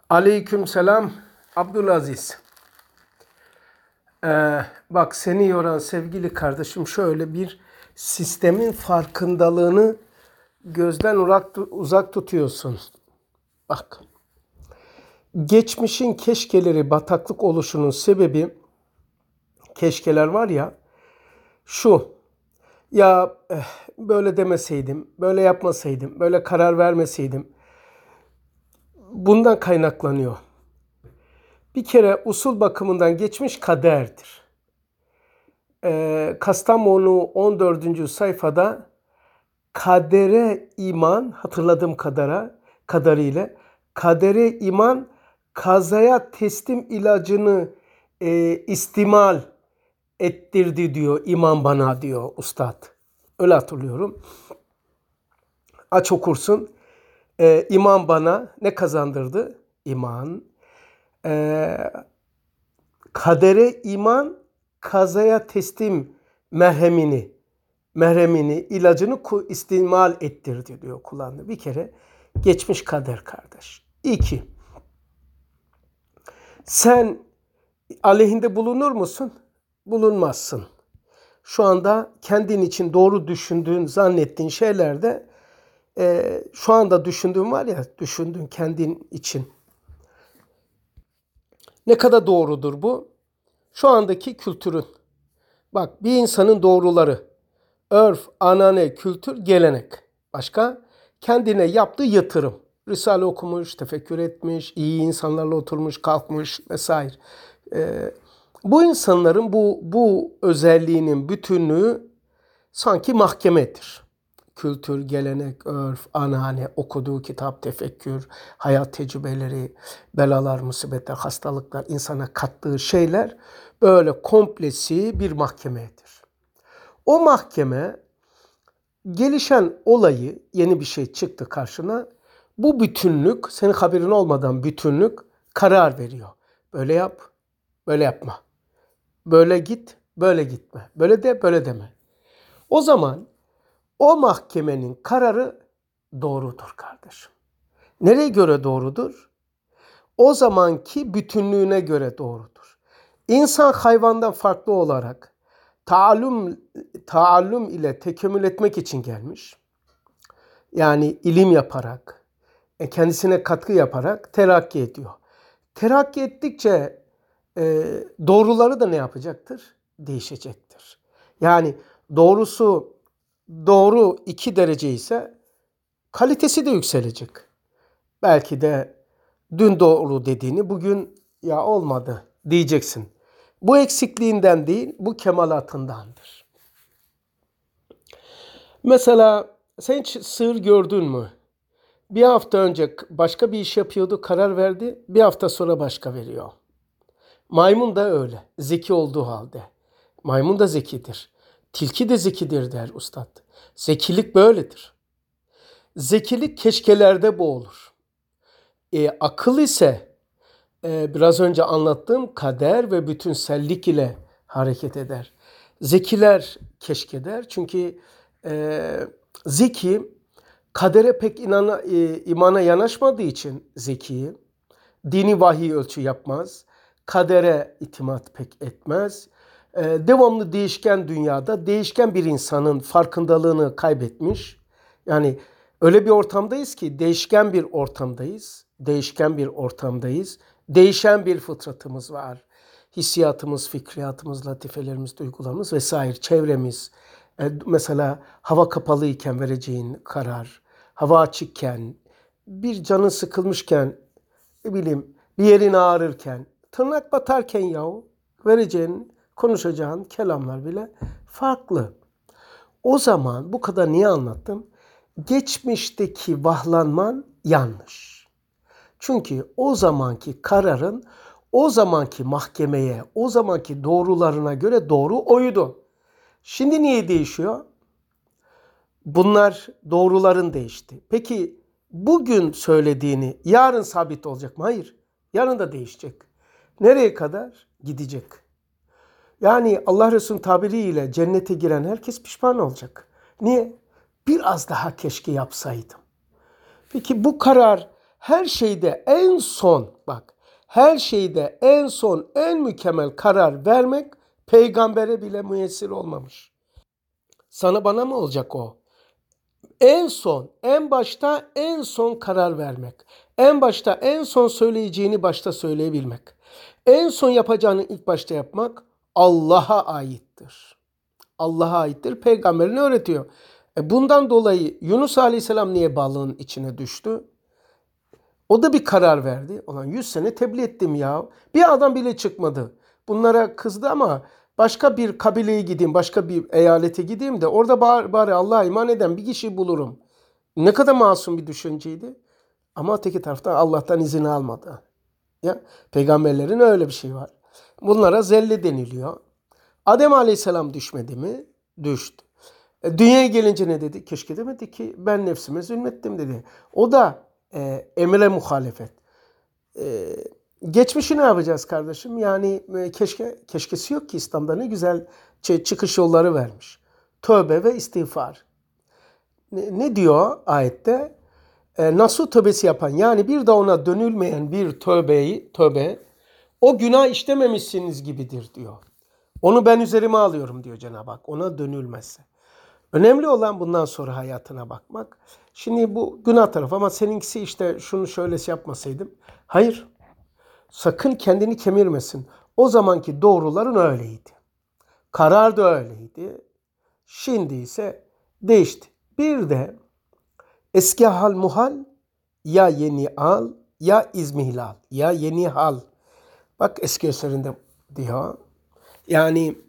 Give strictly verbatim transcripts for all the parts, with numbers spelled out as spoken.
Aleykümselam Abdülaziz. Ee, bak seni yoran sevgili kardeşim şöyle bir sistemin farkındalığını gözden uzak, uzak tutuyorsun. Bak. Geçmişin keşkeleri bataklık oluşunun sebebi keşkeler var ya şu. Ya eh, böyle demeseydim, böyle yapmasaydım, böyle karar vermeseydim. Bundan kaynaklanıyor. Bir kere usul bakımından geçmiş kaderdir. Ee, Kastamonu on dördüncü sayfada kadere iman, hatırladığım kadara, kadarıyla kadere iman kazaya teslim ilacını e, istimal ettirdi diyor, iman bana diyor ustad. Öyle hatırlıyorum. Aç okursun. Ee, iman bana ne kazandırdı? İman. Ee, kadere iman kazaya teslim merhemini, merhemini, ilacını istimal ettirdi diyor, kullandı. Bir kere geçmiş kader kardeş. İki, sen aleyhinde bulunur musun? Bulunmazsın. Şu anda kendin için doğru düşündüğün, zannettiğin şeylerde e, şu anda düşündüğün var ya, düşündüğün kendin için. Ne kadar doğrudur bu? Şu andaki kültürün. Bak, bir insanın doğruları, örf, anane, kültür, gelenek. Başka? Kendine yaptığı yatırım. Risale okumuş, tefekkür etmiş, iyi insanlarla oturmuş, kalkmış vesaire. Ee, bu insanların bu, bu özelliğinin bütünlüğü sanki mahkemedir. Kültür, gelenek, örf, anane, okuduğu kitap, tefekkür, hayat tecrübeleri, belalar, musibetler, hastalıklar, insana kattığı şeyler böyle komplesi bir mahkemedir. O mahkeme gelişen olayı, yeni bir şey çıktı karşına, bu bütünlük, senin haberin olmadan bütünlük karar veriyor. Böyle yap, böyle yapma. Böyle git, böyle gitme. Böyle de, böyle deme. O zaman o mahkemenin kararı doğrudur kardeşim. Nereye göre doğrudur? O zamanki bütünlüğüne göre doğrudur. İnsan hayvandan farklı olarak taallüm, taallüm ile tekemmül etmek için gelmiş. Yani ilim yaparak, kendisine katkı yaparak terakki ediyor. Terakki ettikçe e, doğruları da ne yapacaktır? Değişecektir. Yani doğrusu doğru iki derece ise kalitesi de yükselecek. Belki de dün doğru dediğini bugün ya olmadı diyeceksin. Bu eksikliğinden değil, bu kemalatındandır. Mesela sen hiç sığır gördün mü? Bir hafta önce başka bir iş yapıyordu, karar verdi. Bir hafta sonra başka veriyor. Maymun da öyle. Zeki olduğu halde. Maymun da zekidir. Tilki de zekidir der ustad. Zekilik böyledir. Zekilik keşkelerde boğulur. E, akıl ise e, biraz önce anlattığım kader ve bütünsellik ile hareket eder. Zekiler keşkeder. Çünkü e, zeki kadere pek inana, e, imana yanaşmadığı için zeki, dini vahiy ölçü yapmaz, kadere itimat pek etmez. E, devamlı değişken dünyada değişken bir insanın farkındalığını kaybetmiş. Yani öyle bir ortamdayız ki değişken bir ortamdayız. Değişken bir ortamdayız. Değişen bir fıtratımız var. Hissiyatımız, fikriyatımız, latifelerimiz, duygularımız vesaire, çevremiz. E, mesela hava kapalı iken vereceğin karar, hava açıkken, bir canın sıkılmışken, ne bileyim bir yerin ağrırken, tırnak batarken yahu vereceğin, konuşacağın kelamlar bile farklı. O zaman bu kadar niye anlattım? Geçmişteki vahlanman yanlış. Çünkü o zamanki kararın o zamanki mahkemeye, o zamanki doğrularına göre doğru oydu. Şimdi niye değişiyor? Bunlar doğruların değişti. Peki bugün söylediğini yarın sabit olacak mı? Hayır. Yarın da değişecek. Nereye kadar? Gidecek. Yani Allah Resulü'nün tabiriyle cennete giren herkes pişman olacak. Niye? Biraz daha keşke yapsaydım. Peki bu karar Her şeyde en son, bak, her şeyde en son, en mükemmel karar vermek peygambere bile müyesser olmamış. Sana bana mı olacak o? En son, en başta en son karar vermek. En başta en son söyleyeceğini başta söyleyebilmek. En son yapacağını ilk başta yapmak Allah'a aittir. Allah'a aittir. Peygamberin öğretiyor. E bundan dolayı Yunus Aleyhisselam niye balığın içine düştü? O da bir karar verdi. Ulan yüz sene tebliğ ettim ya. Bir adam bile çıkmadı. Bunlara kızdı ama başka bir kabileye gideyim, başka bir eyalete gideyim de orada bari, bari Allah'a iman eden bir kişi bulurum. Ne kadar masum bir düşünceydi. Ama öteki taraftan Allah'tan izin almadı. Ya, peygamberlerin öyle bir şey var. Bunlara zelle deniliyor. Adem Aleyhisselam düşmedi mi? Düştü. E, dünyaya gelince ne dedi? Keşke demedi ki ben nefsime zulmettim dedi. O da e, emre muhalefet. E, geçmişi ne yapacağız kardeşim? Yani e, keşke keşkesi yok ki İslam'da ne güzel çıkış yolları vermiş. Tövbe ve istiğfar. Ne, ne diyor ayette? E, nasuh tövbesi yapan yani bir de ona dönülmeyen bir tövbeyi, tövbe o günah işlememişsiniz gibidir diyor. Onu ben üzerime alıyorum diyor Cenab-ı Hak. Ona dönülmezse. Önemli olan bundan sonra hayatına bakmak. Şimdi bu günah tarafı ama seninkisi işte şunu şöylesi yapmasaydım. Hayır. Sakın kendini kemirmesin. O zamanki doğruların öyleydi. Karar da öyleydi. Şimdi ise değişti. Bir de eski hal muhal, ya yeni al, ya izmihlal, ya yeni hal. Bak eski eserinde diyor. Yani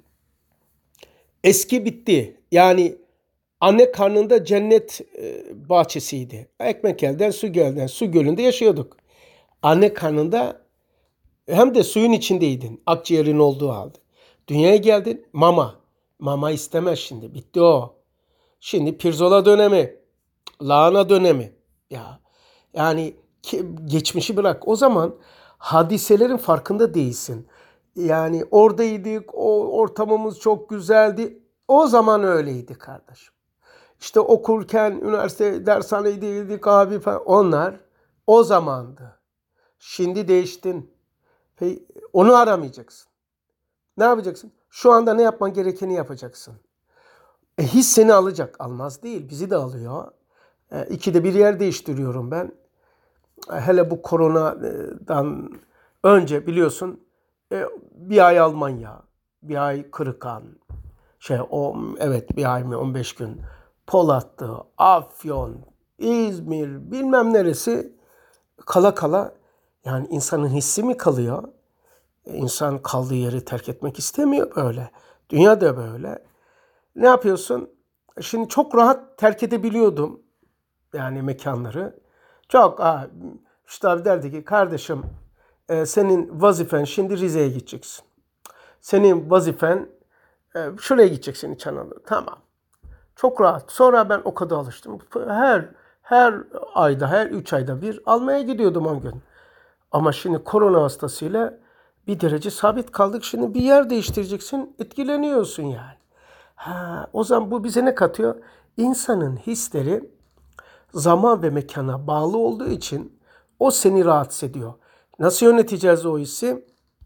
eski bitti. Yani anne karnında cennet bahçesiydi. Ekmek elden, su gölden. Su gölünde yaşıyorduk. Anne karnında hem de suyun içindeydin. Akciğerin olduğu halde. Dünyaya geldin. Mama. Mama istemez şimdi. Bitti o. Şimdi pirzola dönemi. Lahana dönemi. Ya. Yani geçmişi bırak. O zaman hadiselerin farkında değilsin. Yani oradaydık. O ortamımız çok güzeldi. O zaman öyleydi kardeşim. İşte okurken üniversite dershanedeydik abi falan. Onlar o zamandı. Şimdi değiştin. Onu aramayacaksın. Ne yapacaksın? Şu anda ne yapman gerekeni yapacaksın. E, his seni alacak. Almaz değil. Bizi de alıyor. E, ikide bir yer değiştiriyorum ben. E, hele bu koronadan önce biliyorsun e, bir ay Almanya, bir ay Kırıkhan, şey o evet bir ay mı on beş gün Polatlı, Afyon, İzmir bilmem neresi kala kala yani insanın hissi mi kalıyor? İnsan kaldığı yeri terk etmek istemiyor böyle. Dünya da böyle. Ne yapıyorsun? Şimdi çok rahat terk edebiliyordum. Yani mekanları. Çok. Aa, işte abi derdi ki kardeşim e, senin vazifen şimdi Rize'ye gideceksin. Senin vazifen e, şuraya gideceksin İç Anadolu. Tamam. Çok rahat. Sonra ben o kadar alıştım. Her her ayda, her üç ayda bir almaya gidiyordum on gün. Ama şimdi korona hastasıyla bir derece sabit kaldık. Şimdi bir yer değiştireceksin, etkileniyorsun yani. Ha, o zaman bu bize ne katıyor? İnsanın hisleri zaman ve mekana bağlı olduğu için o seni rahatsız ediyor. Nasıl yöneteceğiz o hissi?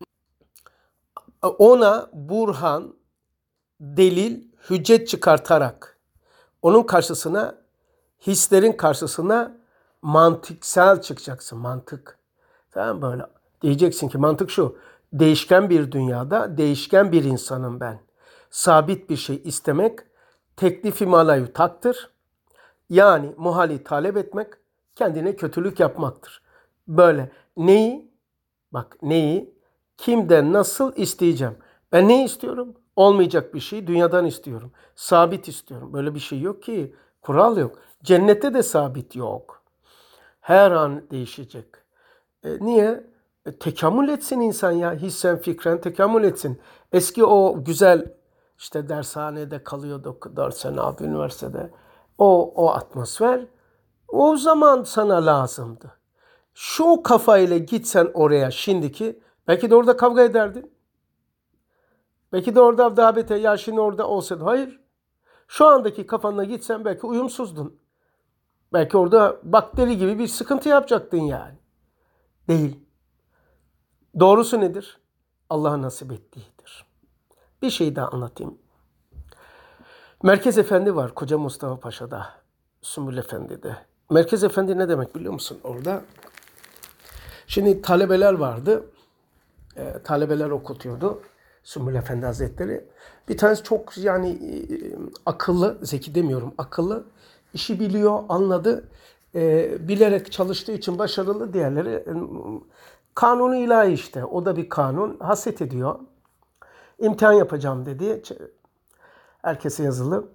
Ona burhan, delil, hüccet çıkartarak onun karşısına, hislerin karşısına mantıksal çıkacaksın. Mantık. Tamam böyle. Diyeceksin ki mantık şu. Değişken bir dünyada değişken bir insanım ben. Sabit bir şey istemek teklifi malayu taktır. Yani muhali talep etmek kendine kötülük yapmaktır. Böyle neyi? Bak neyi? Kimden nasıl isteyeceğim? Ben ne istiyorum? Olmayacak bir şey dünyadan istiyorum. Sabit istiyorum. Böyle bir şey yok ki. Kural yok. Cennette de sabit yok. Her an değişecek. E, niye? E, tekamül etsin insan ya. Hissen fikren tekamül etsin. Eski o güzel işte dershanede kalıyorduk dört sene abi üniversitede. O, o atmosfer o zaman sana lazımdı. Şu kafayla gitsen oraya şimdiki belki de orada kavga ederdin. Belki de orada daha beter ya şimdi orada olsaydı. Hayır. Şu andaki kafanla gitsen belki uyumsuzdun. Belki orada bakteri gibi bir sıkıntı yapacaktın yani. Değil. Doğrusu nedir? Allah'a nasip ettiğidir. Bir şey daha anlatayım. Merkez Efendi var Koca Mustafa Paşa'da. Sümbül Efendi'de. Merkez Efendi ne demek biliyor musun orada? Şimdi talebeler vardı. E, talebeler okutuyordu. Sümbül Efendi Hazretleri. Bir tanesi çok yani e, akıllı, zeki demiyorum, akıllı. İşi biliyor, anladı. E, bilerek çalıştığı için başarılı. Diğerleri e, kanunu ilahi işte. O da bir kanun. Haset ediyor. İmtihan yapacağım dedi. Herkese yazılı.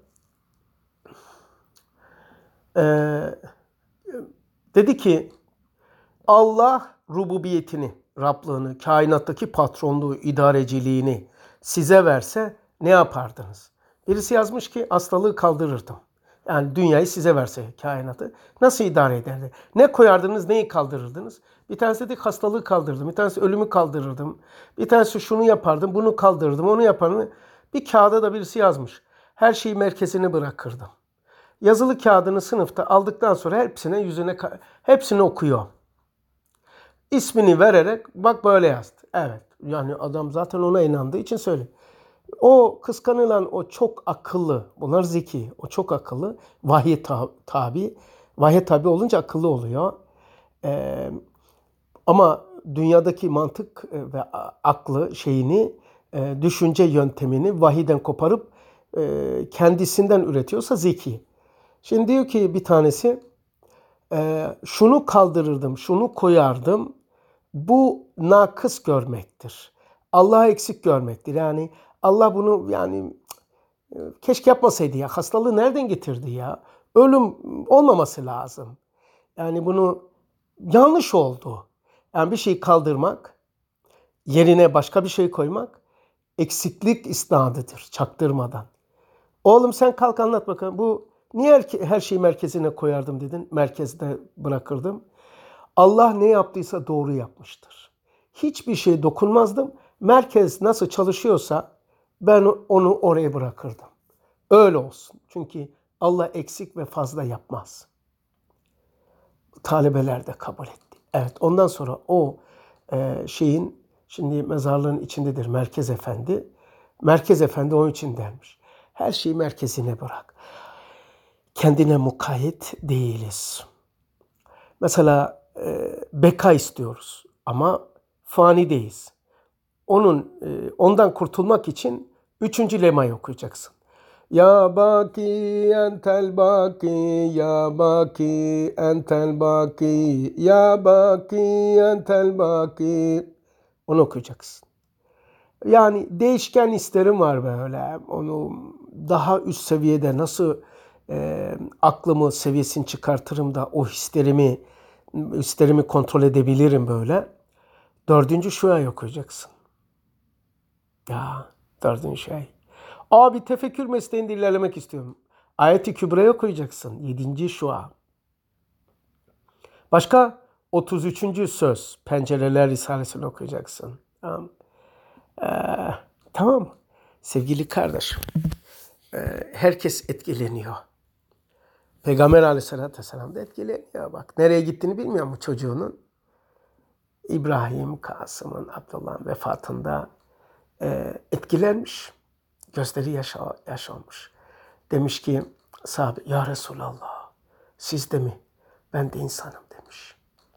Ee, dedi ki Allah rububiyetini, Rablığını, kainattaki patronluğu, idareciliğini size verse ne yapardınız? Birisi yazmış ki hastalığı kaldırırdım. Yani dünyayı size verse kainatı nasıl idare ederdi? Ne koyardınız, neyi kaldırırdınız? Bir tanesi dedi hastalığı kaldırırdım. Bir tanesi ölümü kaldırırdım. Bir tanesi şunu yapardım, bunu kaldırırdım, onu yapardım. Bir kağıda da birisi yazmış. Her şeyi merkezine bırakırdım. Yazılı kağıdını sınıfta aldıktan sonra hepsine yüzüne hepsini okuyor. İsmini vererek bak böyle yazdı. Evet. Yani adam zaten ona inandığı için söyle. O kıskanılan o çok akıllı, bunlar zeki, o çok akıllı, vahye tabi, vahye tabi olunca akıllı oluyor. Ee, ama dünyadaki mantık ve aklı şeyini, e, düşünce yöntemini vahiden koparıp e, kendisinden üretiyorsa zeki. Şimdi diyor ki bir tanesi, e, şunu kaldırırdım, şunu koyardım, bu nakıs görmektir. Allah'ı eksik görmektir. Yani Allah bunu yani keşke yapmasaydı ya. Hastalığı nereden getirdi ya? Ölüm olmaması lazım. Yani bunu yanlış oldu. Yani bir şeyi kaldırmak, yerine başka bir şey koymak eksiklik isnadıdır çaktırmadan. Oğlum sen kalk anlat bakalım. Bu niye her şeyi merkezine koyardım dedin? Merkezde bırakırdım. Allah ne yaptıysa doğru yapmıştır. Hiçbir şey dokunmazdım. Merkez nasıl çalışıyorsa ben onu oraya bırakırdım. Öyle olsun. Çünkü Allah eksik ve fazla yapmaz. Talebeler de kabul etti. Evet, ondan sonra o e, şeyin şimdi mezarlığın içindedir Merkez Efendi. Merkez Efendi onun için dermiş. Her şeyi merkezine bırak. Kendine mukayyet değiliz. Mesela e, beka istiyoruz ama fanideyiz. Onun e, ondan kurtulmak için üçüncü lemayı okuyacaksın. Ya baki entel baki, ya baki entel baki, ya baki entel baki. Onu okuyacaksın. Yani değişken isterim var böyle. Onu daha üst seviyede nasıl e, aklımı seviyesini çıkartırım da o hislerimi, hislerimi kontrol edebilirim böyle. Dördüncü şuayı okuyacaksın. Ya dördüncü şey. Abi tefekkür mesleğinde ilerlemek istiyorum. Ayet-i Kübra'yı okuyacaksın. Yedinci şua. Başka otuz üçüncü söz. Pencereler Risalesi'ni okuyacaksın. Tamam. Ee, tamam. Sevgili kardeşim. E, herkes etkileniyor. Peygamber Aleyhisselatü Vesselam da etkileniyor. Bak nereye gittiğini bilmiyor mu çocuğunun? İbrahim, Kasım'ın, Abdullah'ın vefatında e, etkilenmiş. Gözleri yaş, yaş olmuş. Demiş ki sahabe, ya Resulallah siz de mi? Ben de insanım demiş.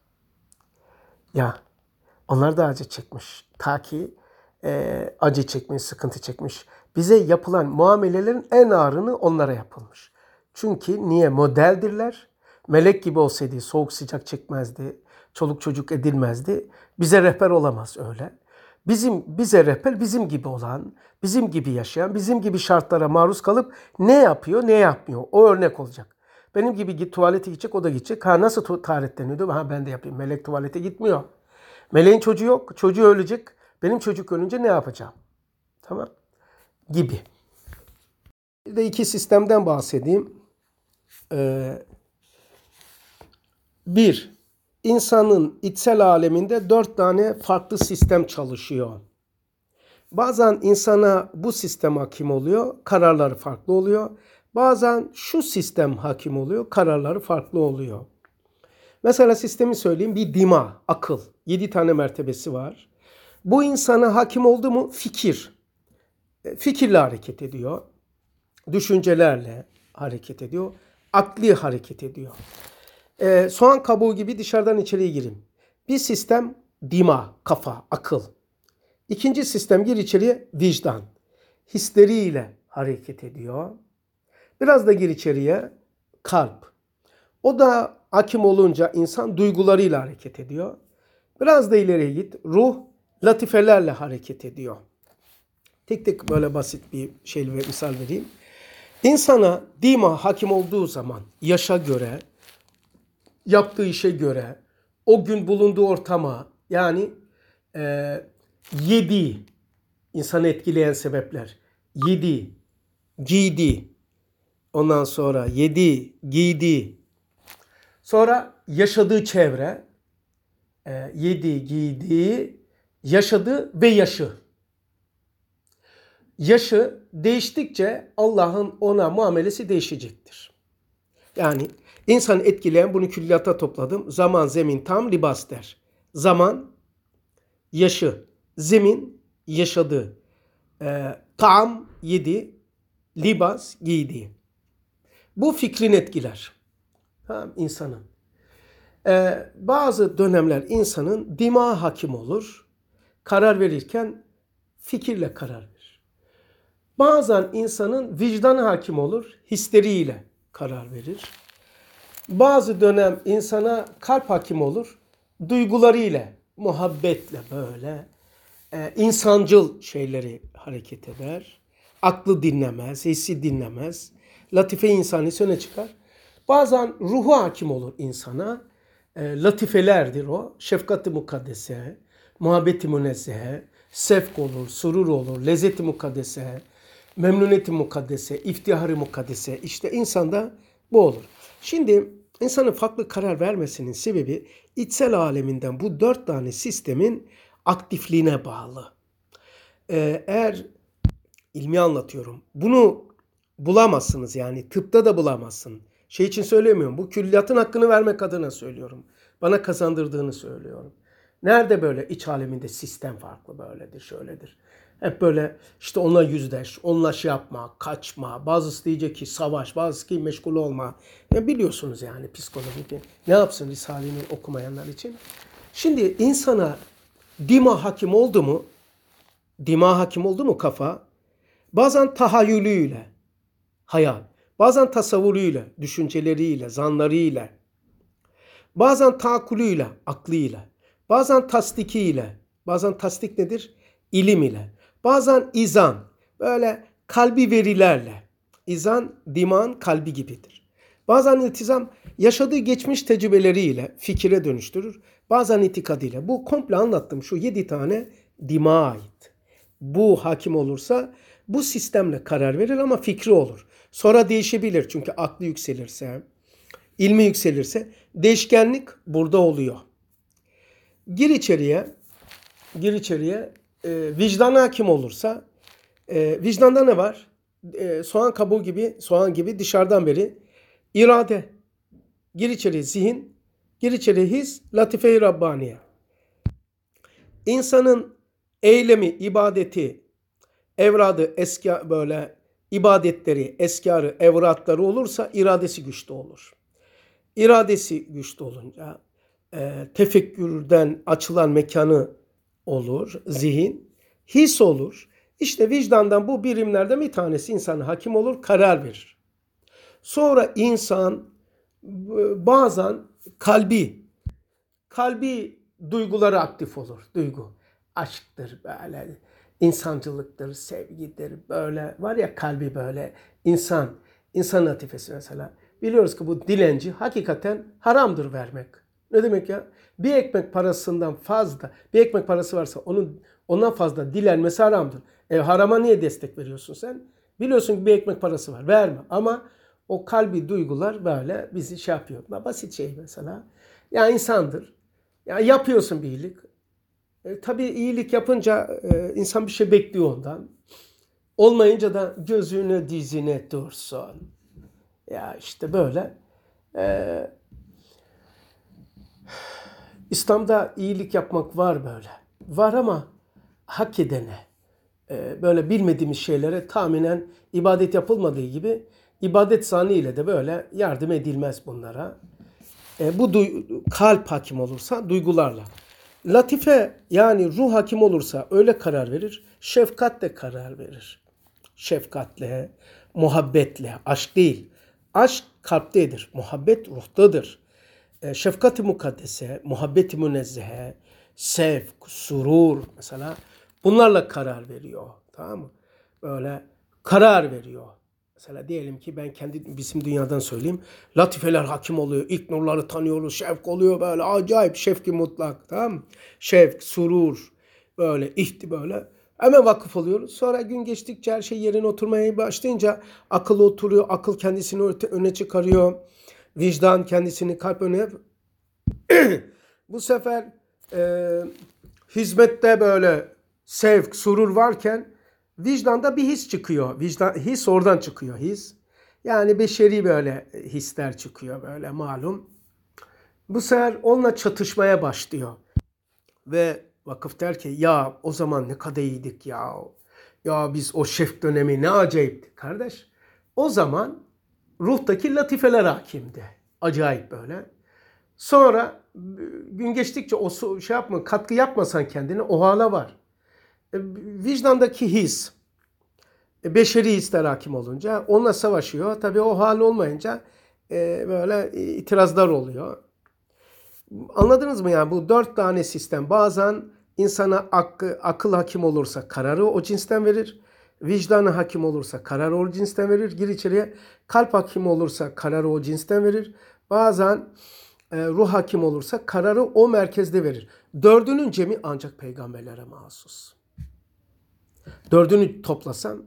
Ya onlar da acı çekmiş. Ta ki e, acı çekmiş, sıkıntı çekmiş. Bize yapılan muamelelerin en ağırını onlara yapılmış. Çünkü niye? Modeldirler. Melek gibi olsaydı soğuk sıcak çekmezdi. Çoluk çocuk edilmezdi. Bize rehber olamaz öyle. Bizim bize rehber bizim gibi olan, bizim gibi yaşayan, bizim gibi şartlara maruz kalıp ne yapıyor, ne yapmıyor. O örnek olacak. Benim gibi git tuvalete gidecek, o da gidecek. Ha nasıl taharetleniyordu? Ha ben de yapayım. Melek tuvalete gitmiyor. Meleğin çocuğu yok. Çocuğu ölecek. Benim çocuk ölünce ne yapacağım? Tamam. Gibi. Bir de iki sistemden bahsedeyim. Ee, bir, insanın içsel aleminde dört tane farklı sistem çalışıyor. Bazen insana bu sistem hakim oluyor, kararları farklı oluyor. Bazen şu sistem hakim oluyor, kararları farklı oluyor. Mesela sistemi söyleyeyim, bir dima, akıl. Yedi tane mertebesi var. Bu insana hakim oldu mu fikir. Fikirle hareket ediyor. Düşüncelerle hareket ediyor. Akli hareket ediyor. Ee, soğan kabuğu gibi dışarıdan içeriye girin. Bir sistem dima, kafa, akıl. İkinci sistem gir içeriye vicdan. Hisleriyle hareket ediyor. Biraz da gir içeriye kalp. O da hakim olunca insan duygularıyla hareket ediyor. Biraz da ileriye git. Ruh latifelerle hareket ediyor. Tek tek böyle basit bir şey ve misal vereyim. İnsana dima hakim olduğu zaman yaşa göre, yaptığı işe göre, o gün bulunduğu ortama yani e, yedi insanı etkileyen sebepler. Yedi, giydi, ondan sonra yedi, giydi. Sonra yaşadığı çevre, e, yedi, giydi, yaşadı ve yaşı. Yaşı değiştikçe Allah'ın ona muamelesi değişecektir. Yani insanı etkileyen, bunu külliyata topladım. Zaman, zemin, tam, libas der. Zaman, yaşı. Zemin, yaşadığı. E, tam, yedi. Libas, giydiği. Bu fikrin etkiler. Tamam, insanın. Ee, bazı dönemler insanın dima hakim olur. Karar verirken fikirle karar verir. Bazen insanın vicdanı hakim olur. Hisleriyle karar verir. Bazı dönem insana kalp hakim olur. Duygularıyla, muhabbetle böyle e, insancıl şeyleri hareket eder. Aklı dinlemez, hissi dinlemez. Latife insanisi öne çıkar. Bazen ruhu hakim olur insana. E, latifelerdir o. Şefkat-i mukaddese, muhabbet-i münezzehe, sevk olur, surur olur, lezzet-i mukaddese, memnuniyet-i mukaddese, iftihar-ı mukaddese. İşte insanda bu olur. Şimdi insanın farklı karar vermesinin sebebi içsel aleminden bu dört tane sistemin aktifliğine bağlı. E, eğer ilmi anlatıyorum. Bunu bulamazsınız yani tıpta da bulamazsın. Şey için söylemiyorum. Bu külliyatın hakkını vermek adına söylüyorum. Bana kazandırdığını söylüyorum. Nerede böyle iç aleminde sistem farklı böyledir, şöyledir. Hep böyle işte onunla yüzleş, onunla şey yapma, kaçma. Bazısı diyecek ki savaş, bazısı ki meşgul olma. Ya biliyorsunuz yani psikoloji. Ne yapsın Risale'ni okumayanlar için? Şimdi insana dima hakim oldu mu, dima hakim oldu mu kafa, bazen tahayyülüyle, hayal, bazen tasavvuruyla, düşünceleriyle, zanlarıyla, bazen taakulüyle, aklıyla, bazen tasdikiyle, bazen tasdik nedir? İlim ile, bazen izan, böyle kalbi verilerle, izan, diman, kalbi gibidir. Bazen iltizam, yaşadığı geçmiş tecrübeleriyle fikire dönüştürür, bazen itikadıyla. Bu komple anlattım şu yedi tane dima ait. Bu hakim olursa bu sistemle karar verir ama fikri olur. Sonra değişebilir çünkü aklı yükselirse, ilmi yükselirse değişkenlik burada oluyor. Gir içeriye, gir içeriye e, vicdan hakim olursa e, vicdanda ne var? E, soğan kabuğu gibi, soğan gibi dışarıdan beri irade. Gir içeriye zihin, gir içeriye his, latife-i Rabbaniye. İnsanın eylemi, ibadeti, evradı, eski böyle ibadetleri, eskarı, evratları olursa iradesi güçlü olur. İradesi güçlü olunca e, tefekkürden açılan mekanı olur, zihin, his olur. İşte vicdandan bu birimlerden bir tanesi insana hakim olur, karar verir. Sonra insan bazen kalbi, kalbi duyguları aktif olur. Duygu, aşktır böyle, insancılıktır, sevgidir böyle. Var ya kalbi böyle, insan, insan latifesi mesela. Biliyoruz ki bu dilenci hakikaten haramdır vermek. Ne demek ya? Bir ekmek parasından fazla, bir ekmek parası varsa onun ondan fazla dilenmesi haramdır. E harama niye destek veriyorsun sen? Biliyorsun ki bir ekmek parası var, verme. Ama o kalbi duygular böyle bizi şey yapıyor. Basit şey mesela. Ya insandır. Ya yapıyorsun bir iyilik. E, tabii iyilik yapınca e, insan bir şey bekliyor ondan. Olmayınca da gözüne dizine dursun. Ya işte böyle. Ee, İslam'da iyilik yapmak var böyle. Var ama hak edene, e, böyle bilmediğimiz şeylere tahminen ibadet yapılmadığı gibi ibadet zannıyla de böyle yardım edilmez bunlara. E, bu duy- kalp hakim olursa duygularla. Latife yani ruh hakim olursa öyle karar verir. Şefkatle karar verir. Şefkatle, muhabbetle, aşk değil. Aşk kalptedir, muhabbet ruhtadır. E, şefkat-i mukaddese, muhabbet-i münezzehe, sevk, surur mesela bunlarla karar veriyor. Tamam mı? Böyle karar veriyor. Mesela diyelim ki ben kendi bizim dünyadan söyleyeyim. Latifeler hakim oluyor. İlk nurları tanıyoruz. Şevk oluyor böyle acayip şevki mutlak. Tamam mı? Şevk, surur, böyle ihti böyle. Hemen vakıf oluyoruz. Sonra gün geçtikçe her şey yerine oturmaya başlayınca akıl oturuyor. Akıl kendisini öne çıkarıyor. Vicdan kendisini kalp öne. Bu sefer e, hizmette böyle sevk, surur varken vicdanda bir his çıkıyor. Vicdan, his oradan çıkıyor his. Yani beşeri böyle hisler çıkıyor böyle malum. Bu sefer onunla çatışmaya başlıyor. Ve vakıf der ki ya o zaman ne kadar iyiydik ya. Ya biz o şef dönemi ne acayipti kardeş. O zaman ruhtaki latifeler hakimdi. Acayip böyle. Sonra gün geçtikçe o şey yapma, katkı yapmasan kendine o hala var. E, vicdandaki his, e, beşeri hisler hakim olunca onunla savaşıyor. Tabii o hal olmayınca e, böyle itirazlar oluyor. Anladınız mı yani bu dört tane sistem bazen insana ak, akıl hakim olursa kararı o cinsten verir. Vicdanı hakim olursa kararı o cinsten verir. Gir içeriye. Kalp hakim olursa kararı o cinsten verir. Bazen e, ruh hakim olursa kararı o merkezde verir. Dördünün cemi ancak peygamberlere mahsus. Dördünü toplasan.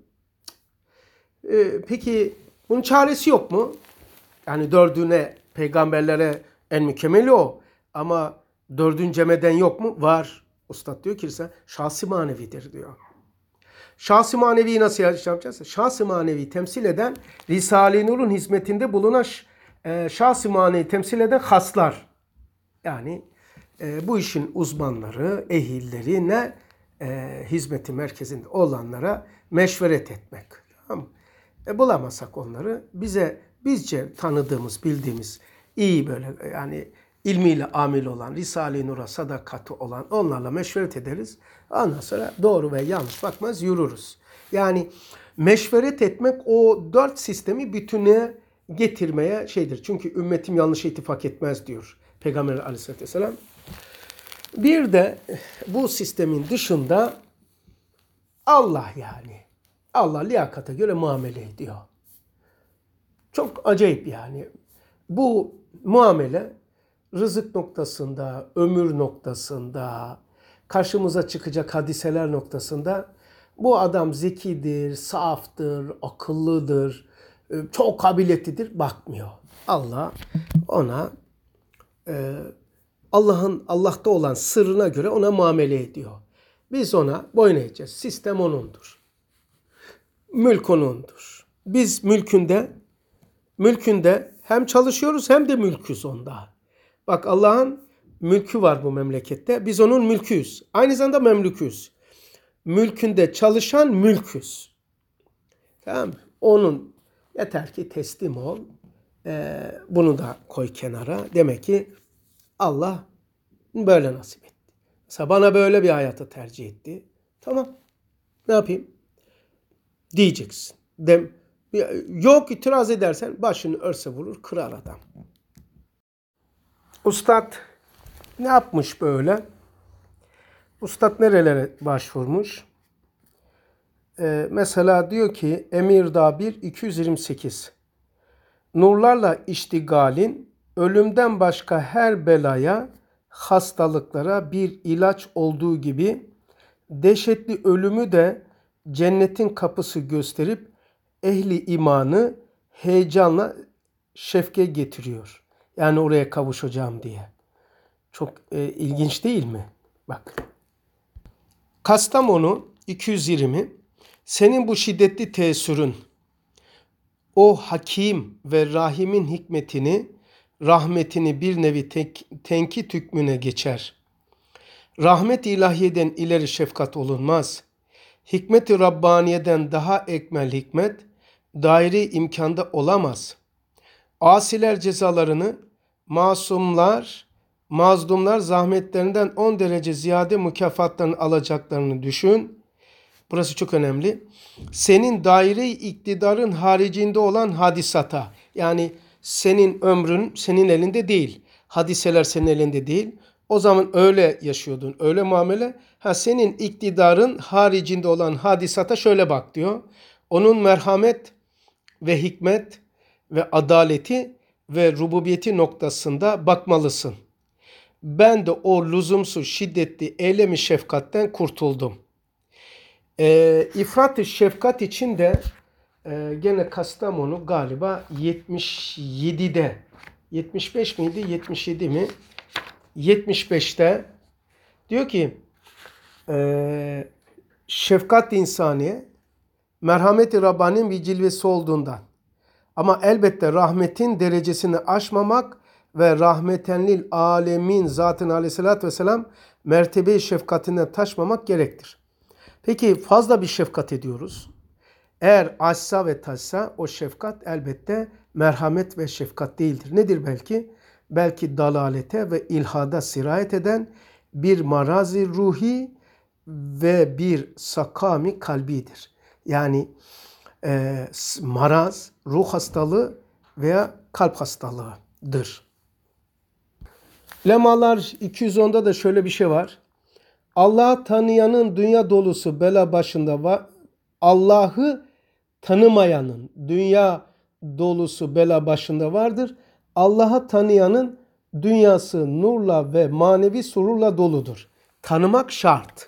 E, peki bunun çaresi yok mu? Yani dördüne peygamberlere en mükemmeli o. Ama dördün cemeden yok mu? Var. Ustad diyor ki sen şahsi manevidir diyor. Şahsi maneviyi nasıl yapacağız? Şahsi manevi temsil eden Risale-i Nur'un hizmetinde bulunan e, şahsi manevi temsil eden haslar. Yani e, bu işin uzmanları, ehilleri ne? E, hizmeti merkezinde olanlara meşveret etmek. Tamam mı? E, bulamazsak onları bize bizce tanıdığımız, bildiğimiz iyi böyle yani ilmiyle amil olan, Risale-i Nur'a sadakati olan onlarla meşveret ederiz. Ondan sonra doğru ve yanlış bakmaz yürürüz. Yani meşveret etmek o dört sistemi bütüne getirmeye şeydir. Çünkü ümmetim yanlış ittifak etmez diyor Peygamber Aleyhisselatü Vesselam. Bir de bu sistemin dışında Allah yani. Allah liyakata göre muamele ediyor. Çok acayip yani. Bu muamele rızık noktasında, ömür noktasında, karşımıza çıkacak hadiseler noktasında bu adam zekidir, saftır, akıllıdır, çok kabiliyetlidir bakmıyor. Allah ona e, Allah'ın Allah'ta olan sırrına göre ona muamele ediyor. Biz ona boyun eğeceğiz. Sistem onundur. Mülk onundur. Biz mülkünde mülkünde hem çalışıyoruz hem de mülküz onda. Bak Allah'ın mülkü var bu memlekette. Biz onun mülküyüz. Aynı zamanda memlüküz. Mülkünde çalışan mülküz. Tamam mı? Onun yeter ki teslim ol. Ee, bunu da koy kenara. Demek ki Allah böyle nasip etti. Mesela bana böyle bir hayatı tercih etti. Tamam. Ne yapayım? Diyeceksin. Dem Yok itiraz edersen başını örse vurur, kırar adam. Ustad ne yapmış böyle? Ustad nerelere başvurmuş? Ee, mesela diyor ki Emirdağ bir iki yüz yirmi sekiz. Nurlarla iştigalin ölümden başka her belaya, hastalıklara bir ilaç olduğu gibi dehşetli ölümü de cennetin kapısı gösterip ehli imanı heyecanla şefke getiriyor. Yani oraya kavuşacağım diye. Çok e, ilginç değil mi? Bak. Kastamonu iki yüz yirmi. Senin bu şiddetli teessürün o hakim ve rahimin hikmetini, rahmetini bir nevi tek, tenkit hükmüne geçer. Rahmet ilahiyeden ileri şefkat olunmaz. Hikmet-i Rabbaniye'den daha ekmel hikmet, daire imkanda olamaz. Asiler cezalarını, masumlar, mazlumlar zahmetlerinden on derece ziyade mükafatlarını alacaklarını düşün. Burası çok önemli. Senin daire-i iktidarın haricinde olan hadisata, yani senin ömrün senin elinde değil, hadiseler senin elinde değil. O zaman öyle yaşıyordun, öyle muamele. Ha, senin iktidarın haricinde olan hadisata şöyle bak diyor. Onun merhamet ve hikmet ve adaleti ve rububiyeti noktasında bakmalısın. Ben de o lüzumsuz şiddetli eylemi şefkatten kurtuldum. E, İfrat-ı şefkat için de e, gene Kastamonu galiba yetmiş yedide, yetmiş beş miydi, yetmiş yedi mi? yetmiş beşte diyor ki e, şefkat insaniye merhamet-i Rabbani'nin bir cilvesi olduğundan, ama elbette rahmetin derecesini aşmamak ve rahmetenlil alemin zatın aleyhissalatü vesselam mertebe-i şefkatinden taşmamak gerektir. Peki fazla bir şefkat ediyoruz. Eğer aşsa ve taşsa o şefkat elbette merhamet ve şefkat değildir. Nedir belki? Belki dalalete ve ilhada sirayet eden bir marazi ruhi ve bir sakami kalbidir. Yani e, maraz, ruh hastalığı veya kalp hastalığıdır. Lemalar iki yüz onda da şöyle bir şey var. Allah'ı tanıyanın dünya dolusu bela başında var. Allah'ı tanımayanın dünya dolusu bela başında vardır. Allah'ı tanıyanın dünyası nurla ve manevi sururla doludur. Tanımak şart.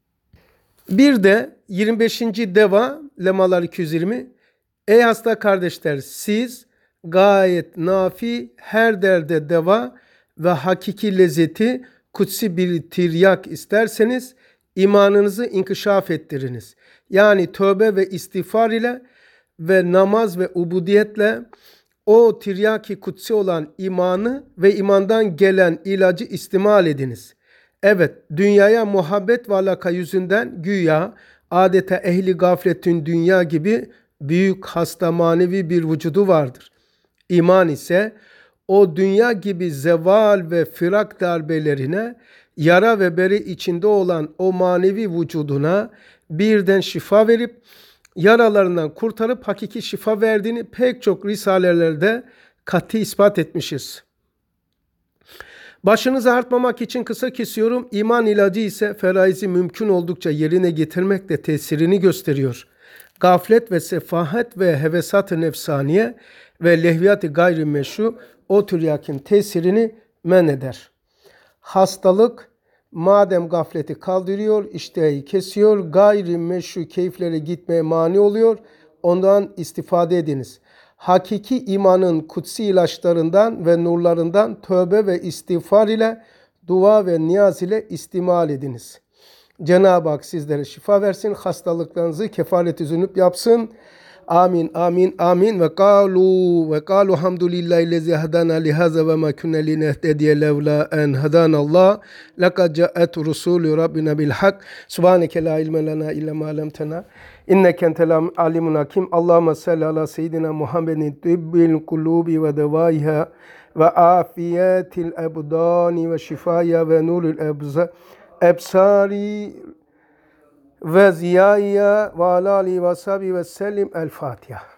Bir de yirmi beşinci deva Lemalar iki yüz yirmi. Ey hasta kardeşler, siz gayet nafi her derde deva ve hakiki lezzeti kutsi bir tiryak isterseniz imanınızı inkişaf ettiriniz. Yani tövbe ve istiğfar ile ve namaz ve ubudiyetle o tiryaki kutsi olan imanı ve imandan gelen ilacı istimal ediniz. Evet, dünyaya muhabbet ve alaka yüzünden güya adeta ehli gafletin dünya gibi büyük hasta manevi bir vücudu vardır. İman ise o dünya gibi zeval ve firak darbelerine, yara ve bere içinde olan o manevi vücuduna birden şifa verip yaralarından kurtarıp hakiki şifa verdiğini pek çok risalelerde kat'i ispat etmişiz. Başınızı artmamak için kısa kesiyorum. İman ilacı ise feraizi mümkün oldukça yerine getirmekle tesirini gösteriyor. Gaflet ve sefahet ve hevesat-ı nefsaniye ve lehviyat-ı gayrimeşru o tiryakin tesirini men eder. Hastalık madem gafleti kaldırıyor, iştahı kesiyor, gayrimeşru keyiflere gitmeye mani oluyor, ondan istifade ediniz. Hakiki imanın kutsi ilaçlarından ve nurlarından tövbe ve istiğfar ile, dua ve niyaz ile istimal ediniz. Cenab-ı Hak sizlere şifa versin, hastalıklarınızı kefareti zünüp yapsın. Amin, amin, amin. Ve kalu ve kalu hamdulillahi lezi hadana lihaza ve ma kunna linehtediye levla en hadanallah. Lekad ca'at rusulü rabbina bil hak. Subhaneke la ilme lana illa ma allamtana. İnneke entel alimun hakim. Allahumme salli ala seyyidina Muhammedin tibbil kulubi ve devaiha ve afiyetil ebdani ve şifaya ve nurul ebsari ve ziyaya ve ala alihi ve sahbihi ve sellim. El Fatiha.